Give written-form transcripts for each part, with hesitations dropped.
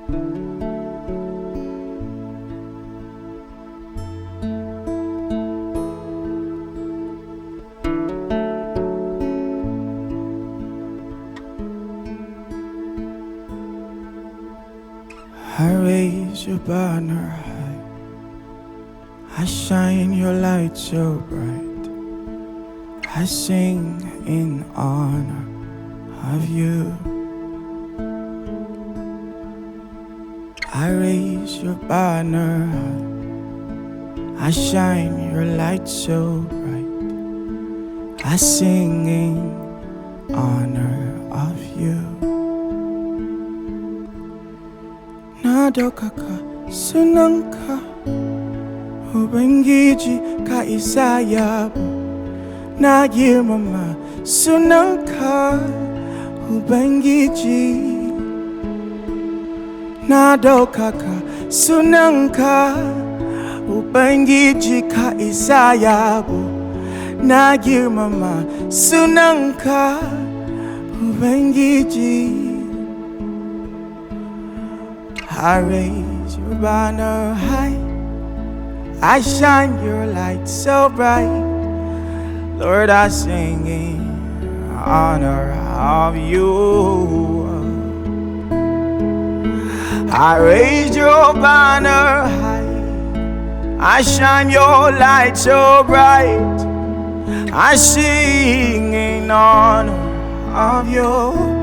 I raise your banner high, I shine your light so bright, I sing in honor of you. I raise your banner high, I shine your light so bright, I sing in honor of you. Nadokaka sunanka Ubangiji ka isayabu na girmama sunanka Ubangiji Nadokaka sunanka Ubangiji ka isayabu na girmama sunanka Ubangiji. I raise your banner high, I shine your light so bright, Lord, I sing in honor of you. I raise your banner high, I shine your light so bright, I sing in honor of you.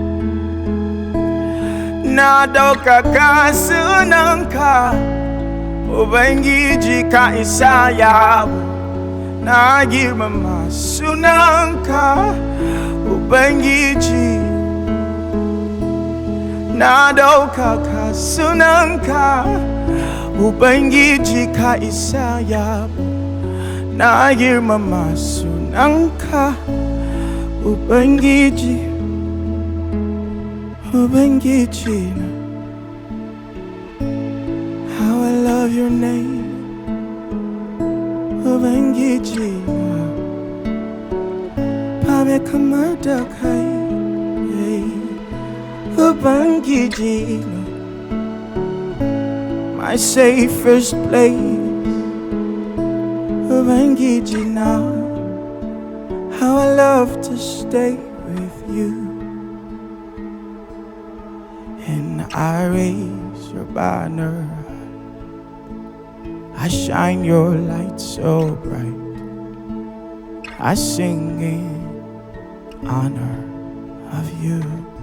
Nadokaka sunanka Ubangiji ka isayabu na girmama sunanka Ubangiji. Nadokaka sunanka Ubangiji ka isayabu na girmama sunanka Ubangiji. Ubangiji, how I love your name. Ubangiji, Pamekamardakai. Ubangiji, my safest place. Ubangiji, now how I love to stay with you. And I raise your banner, I shine your light so bright, I sing in honor of you.